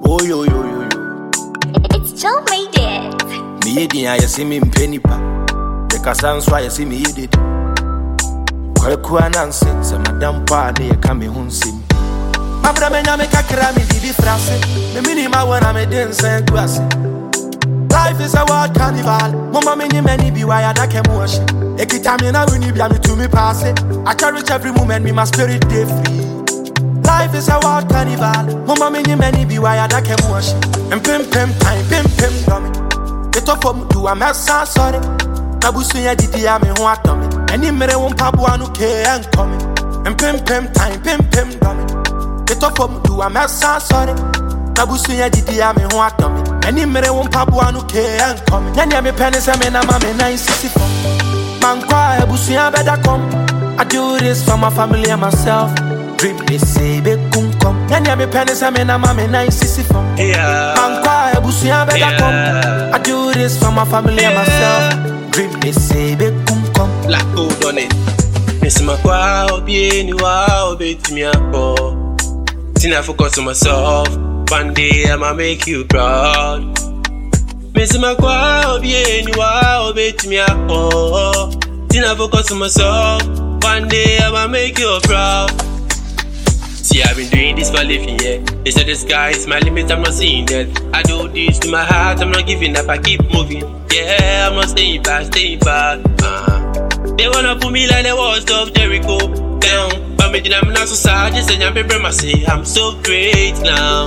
Oh yo yo yo yo. It's Joe made it. Me yedi ya see me penny pa. The kasan so ya see me yedi. Kwaku ananse se madam pa ne ya ka me hunsim. Mabra menya me kakra me bibi frase. Me minima wana me dense guase. Life is a wild carnival. Mama many many be why I can't wash. Ekitamina when you be to me pass it. I cherish every moment, me my spirit day free. Life is a wild carnival. Mama many be why I can't wash. And pim time, pim dummy. The top of do a mess, sorry. Nabusuya didi ame who are dummy. Any mere won't pabu no care and coming. And pim time, pim dummy. The top of do a mess, sorry. Nabusuya didi ame who are dummy. Any mere won't pabu no care and coming. Any me pennies and I'm a 964. Man cry, Busuya better come. I do this for my family and myself. Dream they say be come. Any me pennies and I'm a 964. Man cry, Busuya better come. I do this for my family and myself. Dream they say be come. Black gold on it. Miss my choir, be anywhere, be to me up. Tina focus on myself. One day I'ma make you proud. Miss my choir, be anywhere, be to me up. Tina focus on myself. One day I'ma make you proud. See, I've been doing this for a living, yeah. They said the sky is my limit, I'm not seeing that. I do this to my heart, I'm not giving up, I keep moving. Yeah, I'm not staying back. They wanna put me like the walls of Jericho down. But me I'm not so sad, just say I'm say I'm so great now.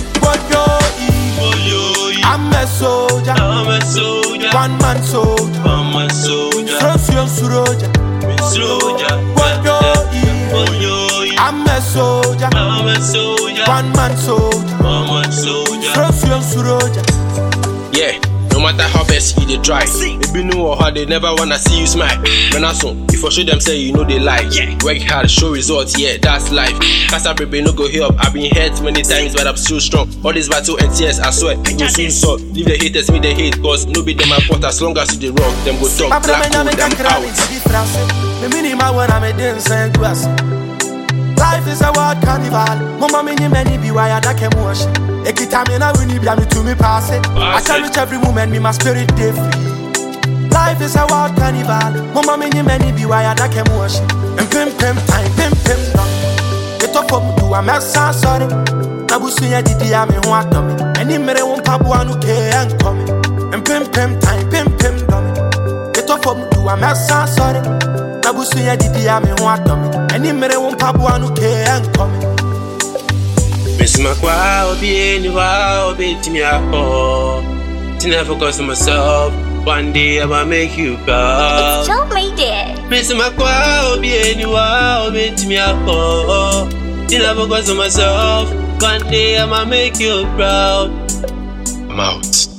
I'm a soldier, one man soldier, I'm a soldier, one man soldier, yeah. No matter how best you they try, maybe know how they never wanna see you smile. When I saw, if I show them say you know they lie, work hard, show results, yeah, that's life. Cause I baby no go help. I've been hurt many times, but I'm still strong. All this battle and tears, I swear, it will soon solve. Leave the haters, me they hate, cause no be them my fault. As long as you they wrong, them go talk. Black them out. Life is a wild carnival. Mama many be why I can't wash. Ekitamina when you be to me pass it. I cherish every moment, me my spirit day free. Life is a wild carnival. Mama many be why I can't wash. And pim time, pim dummy. The top of do a mess, sorry. Nabusuya didi ame who are dummy. Any mere won't pabu no care and coming. And pim time, pim dummy. The top of do a mess, sorry. Nabusuya didi ame who are dummy. Any mere won't pabu no care and coming. Miss my choir, be anywhere, be to me up. Tina focus on myself. One day I'ma make you proud. It's Joe made it. Miss my choir, be anywhere, be to me up. Tina focus on myself. One day I'ma make you proud. I'm out.